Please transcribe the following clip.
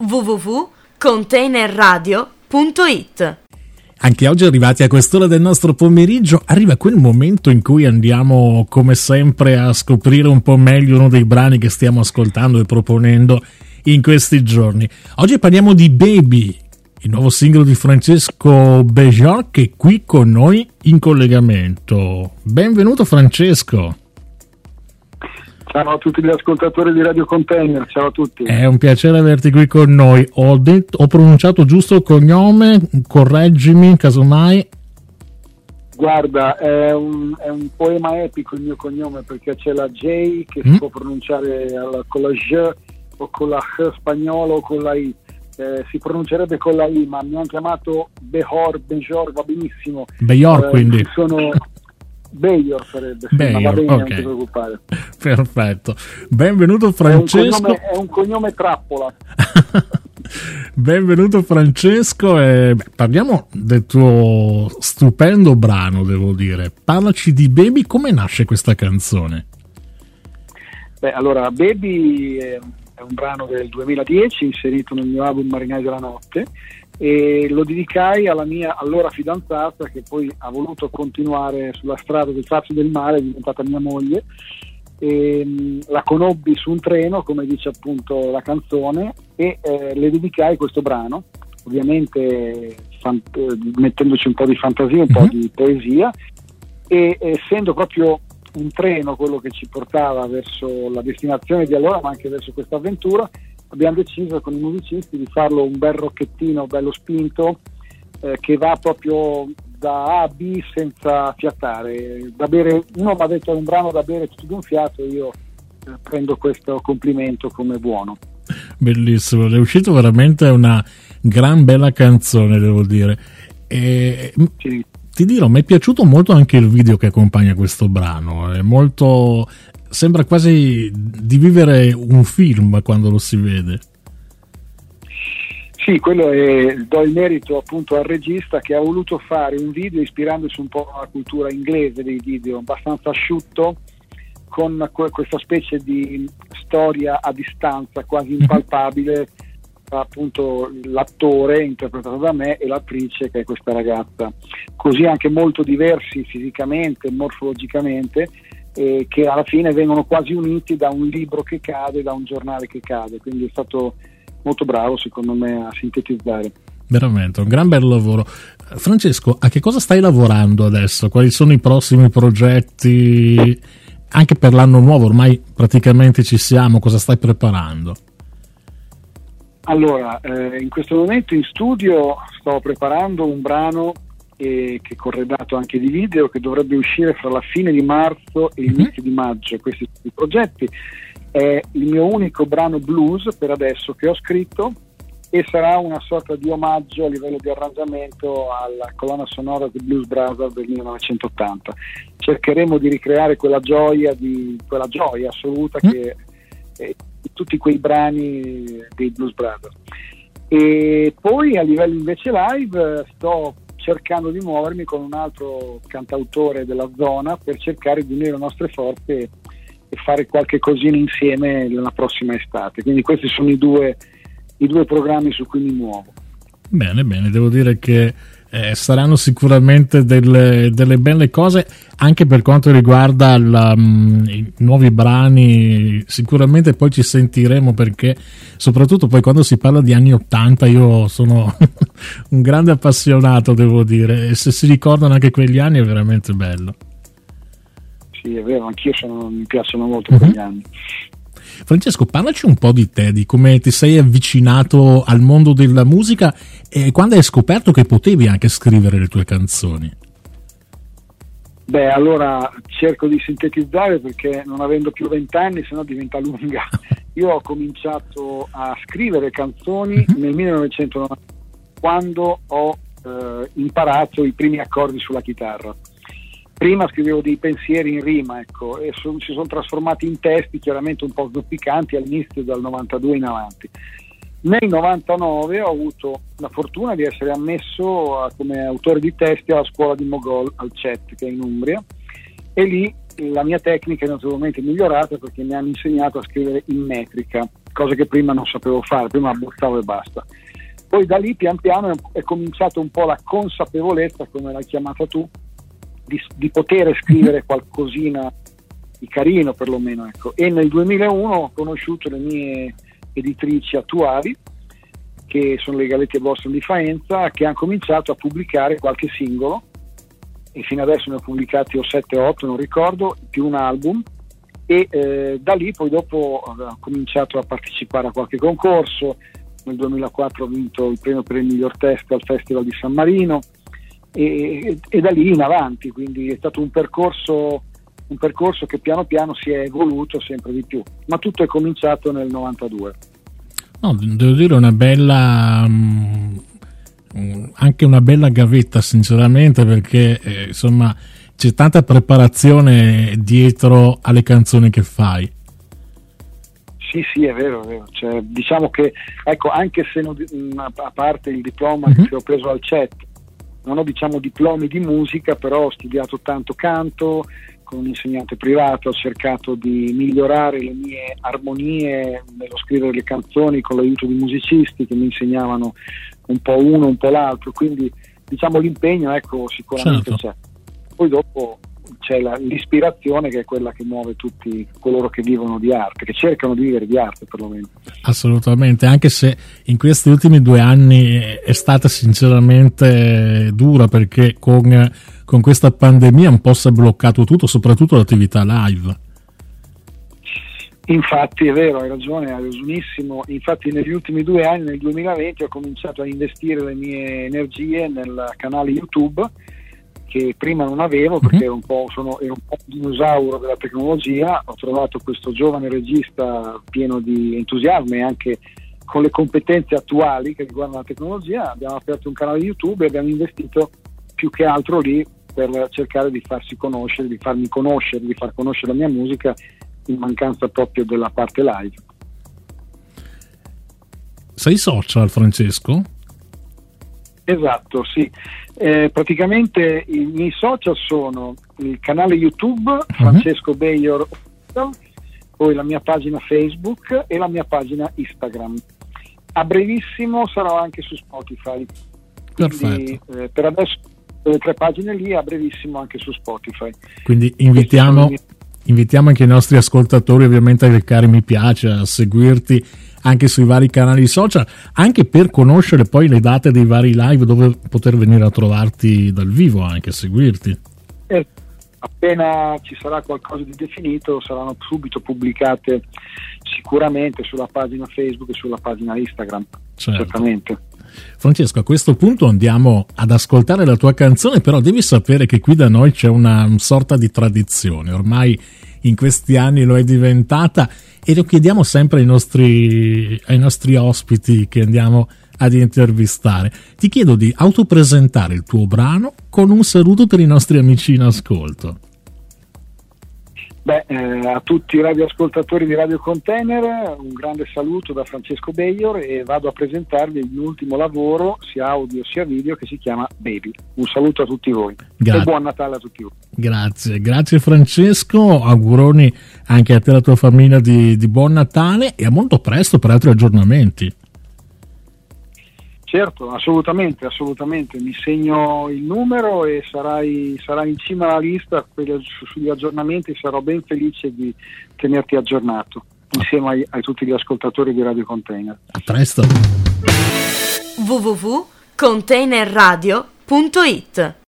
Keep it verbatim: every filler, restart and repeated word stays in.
w w w punto container radio punto it. Anche oggi, arrivati a quest'ora del nostro pomeriggio, arriva quel momento in cui andiamo, come sempre, a scoprire un po' meglio uno dei brani che stiamo ascoltando e proponendo in questi giorni. Oggi parliamo di Baby, il nuovo singolo di Francesco Bejor, che è qui con noi in collegamento. Benvenuto Francesco. Ciao a tutti gli ascoltatori di Radio Container, ciao a tutti. È un piacere averti qui con noi. Ho, detto, ho pronunciato giusto il cognome, correggimi casomai. Guarda, è un, è un poema epico il mio cognome, perché c'è la J che Mm. si può pronunciare alla- con la J o con la H spagnolo o con la I. Eh, si pronuncerebbe con la I, ma mi hanno chiamato Behor, Bejor, va benissimo. Bejor, Eh, quindi. ci Sono... Bejor sarebbe, sì, Bejor, ma va bene, ok. non ti preoccupare. Perfetto. Benvenuto È un, Francesco. cognome, è un cognome trappola. Benvenuto Francesco e beh, parliamo del tuo stupendo brano, devo dire. Parlaci di Baby, come nasce questa canzone? Beh, allora, Baby è, è un brano del duemiladieci inserito nel mio album Marinai della Notte, e lo dedicai alla mia allora fidanzata, che poi ha voluto continuare sulla strada del Fazio del Mare, è diventata mia moglie. E, mh, la conobbi su un treno, come dice appunto la canzone, e eh, le dedicai questo brano, ovviamente fan- eh, mettendoci un po' di fantasia, un po' Mhm. di poesia, e essendo proprio un treno quello che ci portava verso la destinazione di allora, ma anche verso questa avventura, abbiamo deciso con i musicisti di farlo un bel rocchettino bello spinto, eh, che va proprio da A a B senza fiatare. Da bere, uno mi ha detto è un brano da bere tutto d'un fiato, io eh, prendo questo complimento come buono. Bellissimo, è uscito veramente una gran bella canzone, devo dire. E Sì. ti dirò, mi è piaciuto molto anche il video che accompagna questo brano. È molto, sembra quasi di vivere un film quando lo si vede. Sì, quello è, do il merito appunto al regista, che ha voluto fare un video ispirandosi un po' alla cultura inglese dei video, abbastanza asciutto, con que- questa specie di storia a distanza quasi impalpabile tra appunto l'attore interpretato da me e l'attrice, che è questa ragazza, così anche molto diversi fisicamente, morfologicamente, eh, che alla fine vengono quasi uniti da un libro che cade, da un giornale che cade, quindi è stato molto bravo secondo me a sintetizzare. Veramente, un gran bel lavoro. Francesco, a che cosa stai lavorando adesso? Quali sono i prossimi progetti? Anche per l'anno nuovo, ormai praticamente ci siamo, cosa stai preparando? Allora, eh, in questo momento in studio sto preparando un brano eh, che è corredato anche di video, che dovrebbe uscire fra la fine di marzo e l'inizio di maggio. Questi sono i progetti. È il mio unico brano blues per adesso che ho scritto, e sarà una sorta di omaggio a livello di arrangiamento alla colonna sonora di Blues Brothers del millenovecentottanta. Cercheremo di ricreare quella gioia, di, quella gioia assoluta Mm. che è di tutti quei brani dei Blues Brothers. E poi a livello invece live eh, sto cercando di muovermi con un altro cantautore della zona per cercare di unire le nostre forze e e fare qualche cosina insieme nella prossima estate. Quindi questi sono i due, i due programmi su cui mi muovo. Bene, bene, devo dire che eh, saranno sicuramente delle, delle belle cose anche per quanto riguarda la, mh, i nuovi brani. Sicuramente poi ci sentiremo, perché soprattutto poi quando si parla di anni ottanta io sono un grande appassionato, devo dire, e se si ricordano anche quegli anni è veramente bello. Sì, è vero, anch'io sono, mi piacciono molto quegli anni. Francesco, parlaci un po' di te, di come ti sei avvicinato al mondo della musica e quando hai scoperto che potevi anche scrivere le tue canzoni. Beh, allora cerco di sintetizzare, perché non avendo più vent'anni sennò diventa lunga. Io ho cominciato a scrivere canzoni nel millenovecentonovanta, quando ho eh, imparato i primi accordi sulla chitarra. Prima scrivevo dei pensieri in rima, ecco, e so, si sono trasformati in testi chiaramente un po' zoppicanti all'inizio, dal novantadue in avanti. Nel novantanove ho avuto la fortuna di essere ammesso a, come autore di testi alla scuola di Mogol al C E T, che è in Umbria, e lì la mia tecnica è notevolmente migliorata, perché mi hanno insegnato a scrivere in metrica. cosa che prima non sapevo fare, prima abbozzavo e basta. Poi da lì pian piano è cominciata un po' la consapevolezza, come l'hai chiamata tu, di, di poter scrivere qualcosina di carino perlomeno, ecco. E nel duemilauno ho conosciuto le mie editrici attuali, che sono le Galletti e Boston di Faenza, che hanno cominciato a pubblicare qualche singolo, e fino adesso ne ho pubblicati o sette o otto, non ricordo, più un album, e eh, da lì poi dopo ho cominciato a partecipare a qualche concorso. Nel duemilaquattro ho vinto il premio per il miglior testo al Festival di San Marino, e, e, e da lì in avanti, quindi è stato un percorso un percorso che piano piano si è evoluto sempre di più, ma tutto è cominciato nel novantadue. No, devo dire una bella um, anche una bella gavetta, sinceramente, perché eh, insomma c'è tanta preparazione dietro alle canzoni che fai. Sì, sì, è vero, è vero. Cioè, diciamo che, ecco, anche se non, a parte il diploma Mm-hmm. che ho preso al C E T, non ho, diciamo, diplomi di musica, però ho studiato tanto canto con un insegnante privato, ho cercato di migliorare le mie armonie nello scrivere le canzoni con l'aiuto di musicisti che mi insegnavano un po' uno, un po' l'altro, quindi diciamo l'impegno, ecco, sicuramente certo. c'è. Poi dopo c'è la, l'ispirazione, che è quella che muove tutti coloro che vivono di arte, che cercano di vivere di arte perlomeno. Assolutamente, anche se in questi ultimi due anni è stata sinceramente dura, perché con, con questa pandemia un po' si è bloccato tutto, soprattutto l'attività live. Infatti è vero, hai ragione, hai ragionissimo. Infatti negli ultimi due anni, nel duemilaventi, ho cominciato a investire le mie energie nel canale YouTube, che prima non avevo perché Mm-hmm. ero un po', sono, ero un po' un dinosauro della tecnologia. Ho trovato questo giovane regista pieno di entusiasmo e anche con le competenze attuali che riguardano la tecnologia. Abbiamo aperto un canale YouTube e abbiamo investito più che altro lì per cercare di farsi conoscere, di farmi conoscere, di far conoscere la mia musica, in mancanza proprio della parte live. Sei social, Francesco? Esatto, sì. Eh, praticamente i miei social sono il canale YouTube Francesco Bayor, poi la mia pagina Facebook e la mia pagina Instagram. A brevissimo sarò anche su Spotify. Quindi, eh, per adesso le tre pagine lì, a brevissimo anche su Spotify. Quindi invitiamo, invitiamo anche i nostri ascoltatori ovviamente a cliccare mi piace, a seguirti anche sui vari canali social, anche per conoscere poi le date dei vari live dove poter venire a trovarti dal vivo, anche a seguirti. Eh, appena ci sarà qualcosa di definito saranno subito pubblicate sicuramente sulla pagina Facebook e sulla pagina Instagram. Certo. Certamente. Francesco, a questo punto andiamo ad ascoltare la tua canzone, però devi sapere che qui da noi c'è una, una sorta di tradizione, ormai in questi anni lo è diventata, e lo chiediamo sempre ai nostri, ai nostri ospiti che andiamo ad intervistare. Ti chiedo di autopresentare il tuo brano con un saluto per i nostri amici in ascolto. Beh, eh, a tutti i radioascoltatori di Radio Container un grande saluto da Francesco Bayor, e vado a presentarvi il mio ultimo lavoro, sia audio sia video, che si chiama Baby. Un saluto a tutti voi. Gra- e buon Natale a tutti voi. Grazie, grazie Francesco, auguroni anche a te e alla tua famiglia di, di buon Natale, e a molto presto per altri aggiornamenti. Certo, assolutamente, assolutamente. Mi segno il numero e sarai, sarai in cima alla lista sugli aggiornamenti. Sarò ben felice di tenerti aggiornato insieme ai, a tutti gli ascoltatori di Radio Container. A presto. w w w punto containerradio punto it